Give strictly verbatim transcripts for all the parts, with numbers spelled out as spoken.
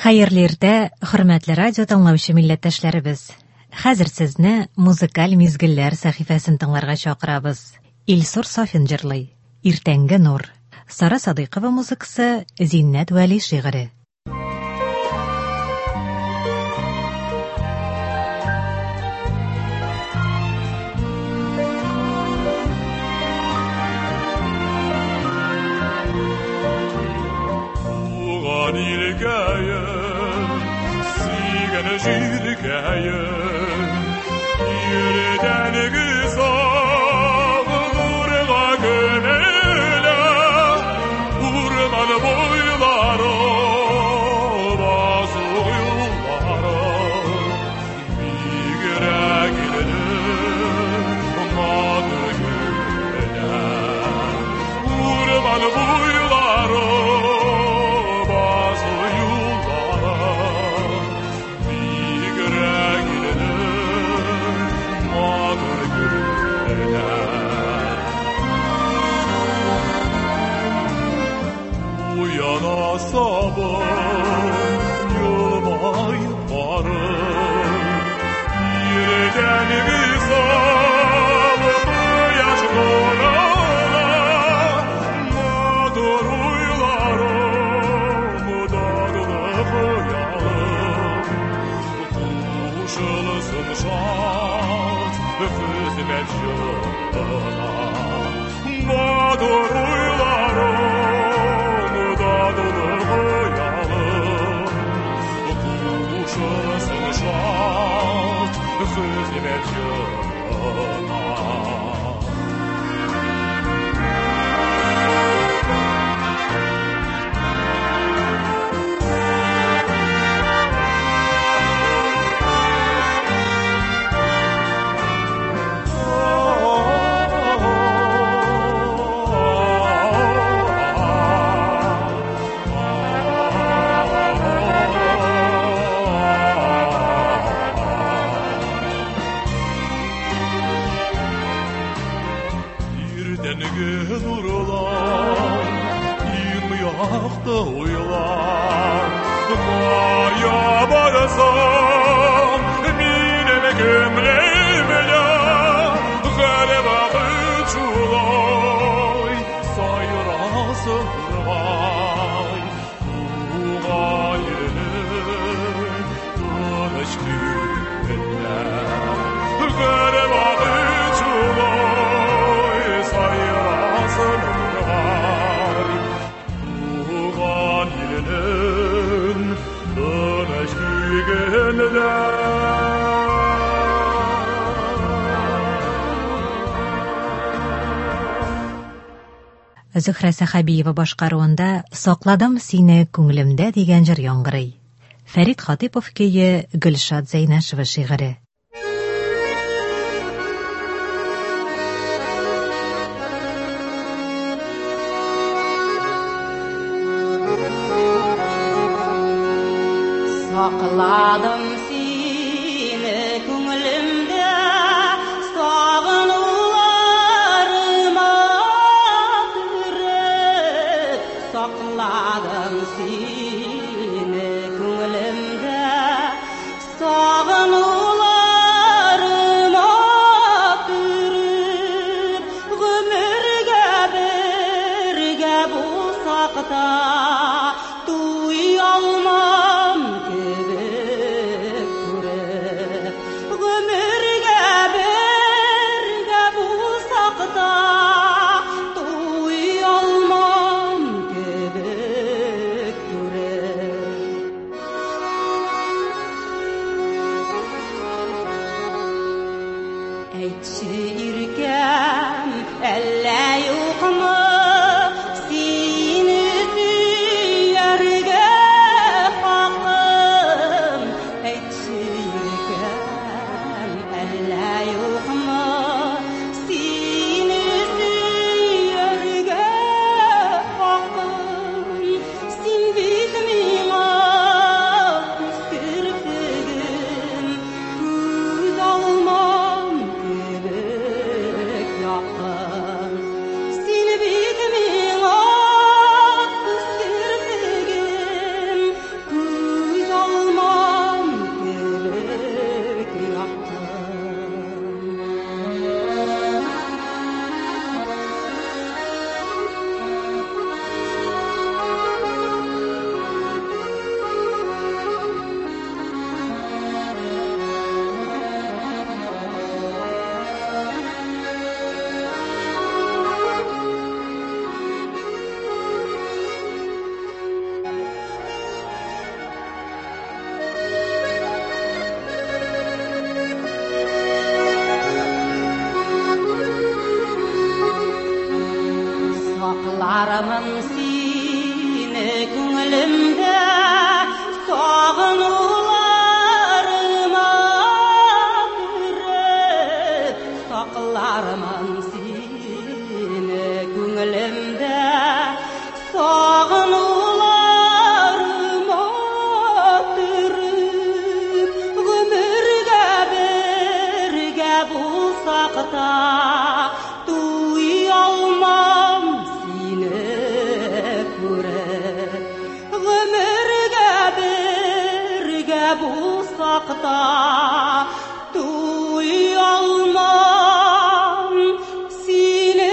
Хәерле иртә, хөрмәтле радио тыңлаучы милләттәшләребез. Хәзер сезне музыкаль мизгелләр сәхифәсен тыңларга чакырабыз. Илсур Сафин җырлый. Иртәнге нур. Сара Садыйкова музыкасы, Зиннәт Вәли шигыре. Зөһрә Сахабиева башкаруында «Сакладым сине күңелемдә» дигән җыр яңгырый. Фәрит Хатипов көе, Гөлшат Зәйнәшева шигыре. Сакладым сине күңелемдә, Сакладым сине күңелемдә, сагынуларыма күреп, гомергә бергә булсак та, туй алмам кебек күреп, гомергә бергә булсак та, Almam gibi bulsaqta duy almam seni күреп гомергә бергә булсақта дуй алмам сені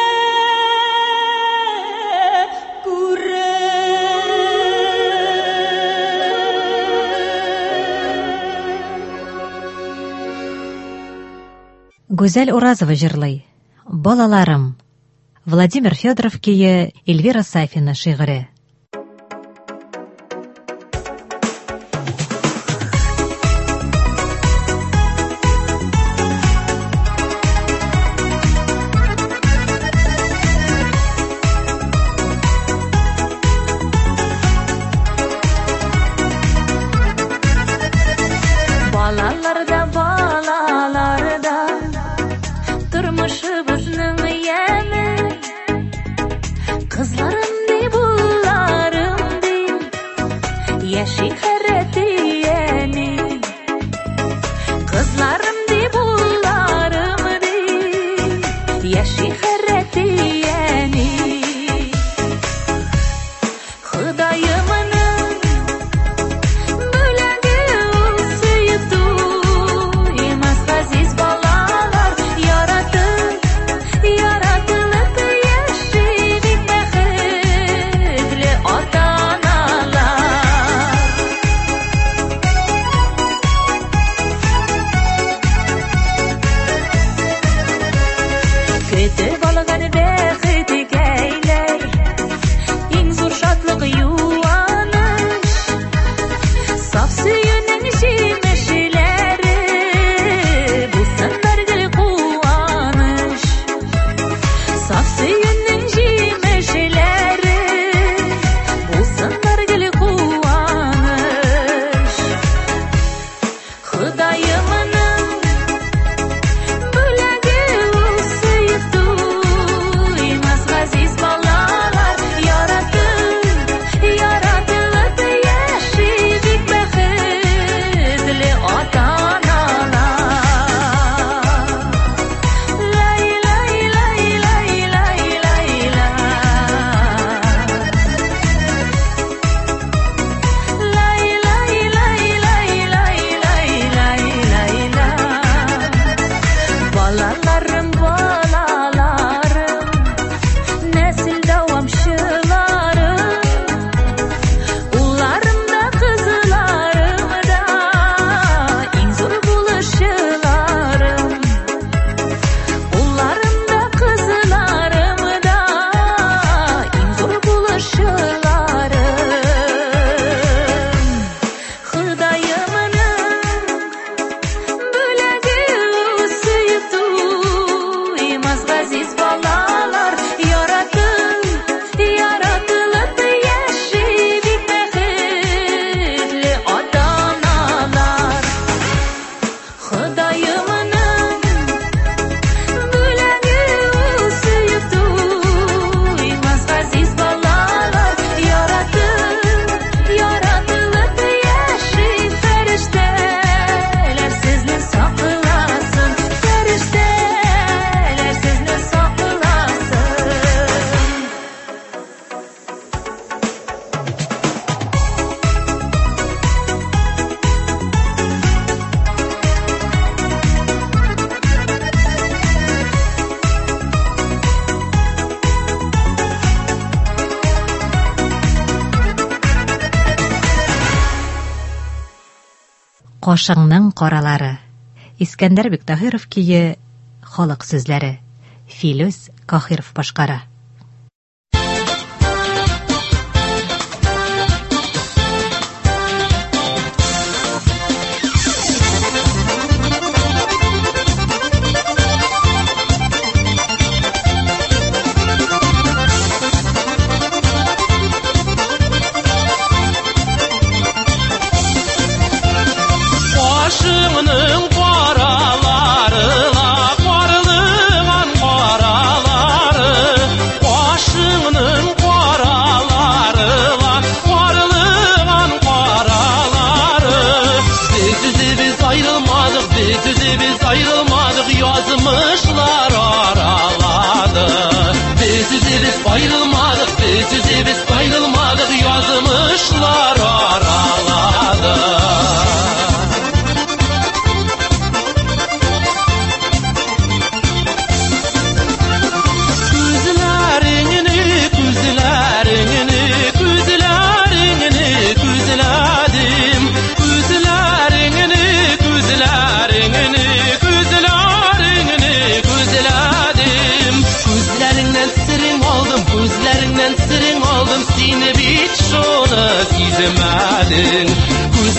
Гүзәл Уразова җырлый. Балаларым. Владимир Федоров көе, Эльвира Сафина шигыре. Балаларда балаларда тормышыбызның яме кызларым ди булларым ди яши хәрәти яни кызларым ди булларым ди яши хәрәти яни Худайымның Кашыңның каралары. Искәндәр Биктаһиров көе, халык сүзләре. Филүс Каһиров башкара. Кашыңның каралары, карылган каралары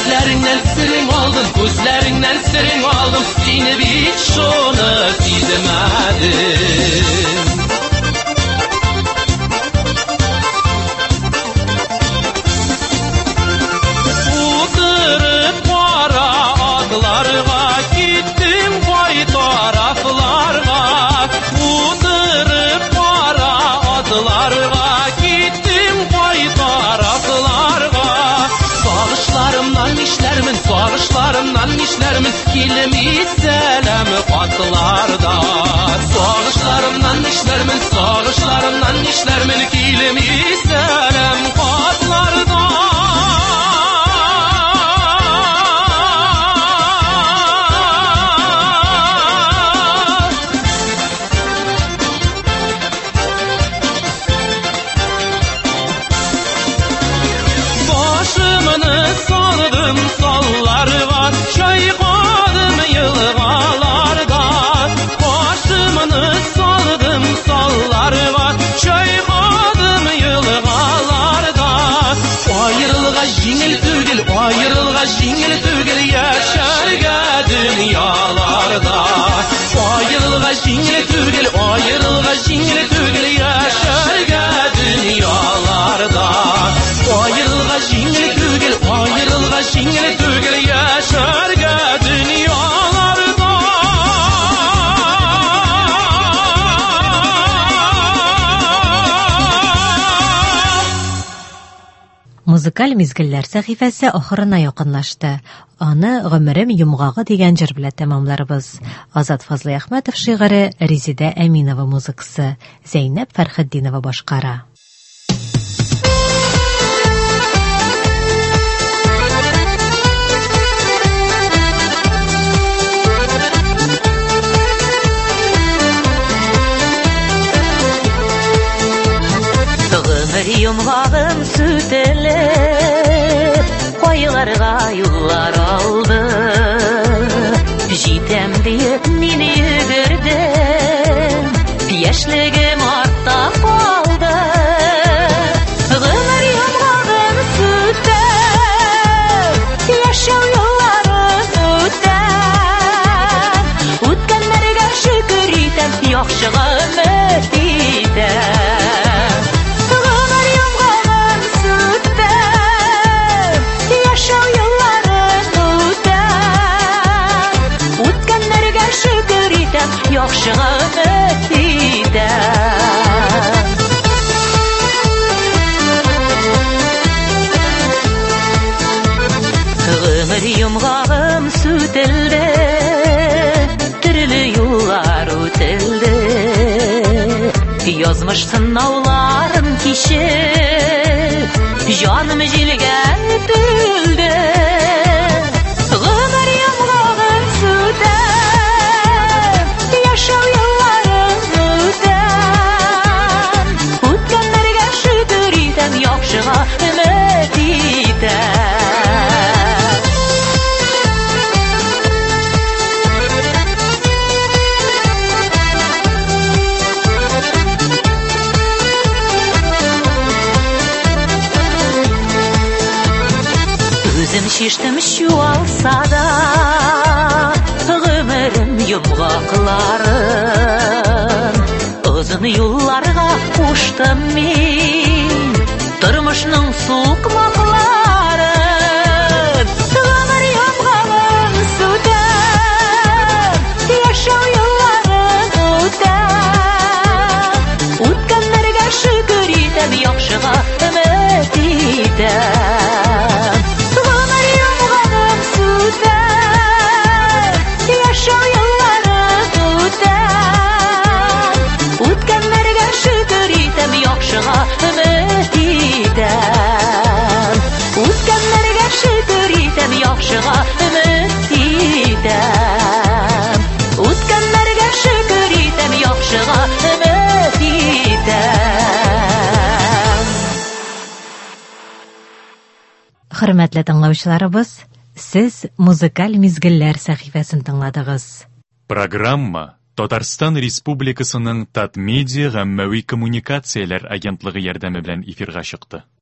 Күзләреңнән сирен алдым, күзләреңнән сирен алдым, сине бит шуны сизмәдем. Утырып кара атларга киттем кай тарафларга. Утырып кара атларга киттем кай тарафларга. Сагышларымнан нишләрмен, сагышларымнан нишләрмен, килми сәлам хатларда. Сагышларымнан нишләрмен, сагышларымнан нишләрмен, килми сәлам хатларда. Başımını saldım sallarga, çayqadım yılğalarda. Başımını saldım sallarga, çayqadım yılğalarda. Ayrılğa jingil tügil, ayrılğa jingil tügil, yaşarga dünyalarda. Ayrılğa jingil tügil, ayrılğa jingil tügil, yaşarga dünyalarda. Ayrılğa jingil tügil, ayrılğa jingil tügil, yaşarga dünyalarda. Музыкаль мизгелләр сәхифәсе ахырына якынлашты. Аны Гомерем йомгагы дигән җыр белән тәмамларбыз. Азат Фазлый Әхмәтов шигыре, Резидә Әминова музыкасы, Зәйнәп Фәрхетдинова башкара. Йомгагым сүтелеп, кайгыларга юллар алды. Җитәм диеп мине йөгердем, яшьлегем артта калды. Гомер йомгагым сүтеп, яшәү юлларын үтәм. Үткәннәргә шөкер итәм, яхшыга өмет итәм. Яхшыга өмет итәм. Гомер йомгагым сүтелде, төрле юллар үтелде. Язмыш сынауларын кичеп, җаным җилгә түлде. Гомер йомгагым сүтеп, яшәү юлларын үтәм. Үткәннәргә шөкер итәм, яхшыга өмет итәм. Үзем чиштем чуалса да, гомерем йомгакларын. Озын юлларга куштым мин тормышның сукмакларын. Гомер йомгагым сүтәм, яшәү юлларын үтәм. Үткәннәргә шөкер итәм, яхшыга өмет итәм. Гомер йомгагым сүтәм, яшәү юлларын үтәм. Үткәннәргә шөкер итәм, яхшыга өмет итәм. Үткәннәргә шөкер итәм, яхшыга өмет итәм. Үткәннәргә шөкер итәм, яхшыга өмет итәм. Хөрмәтле тыңлаучыларыбыз, сез музыкаль мизгелләр сәхифәсен тыңладыгыз. Программа Татарстан Республикасының Татмедиа гаммәви коммуникацияләр агентлыгы ярдәме белән эфирга чыкты.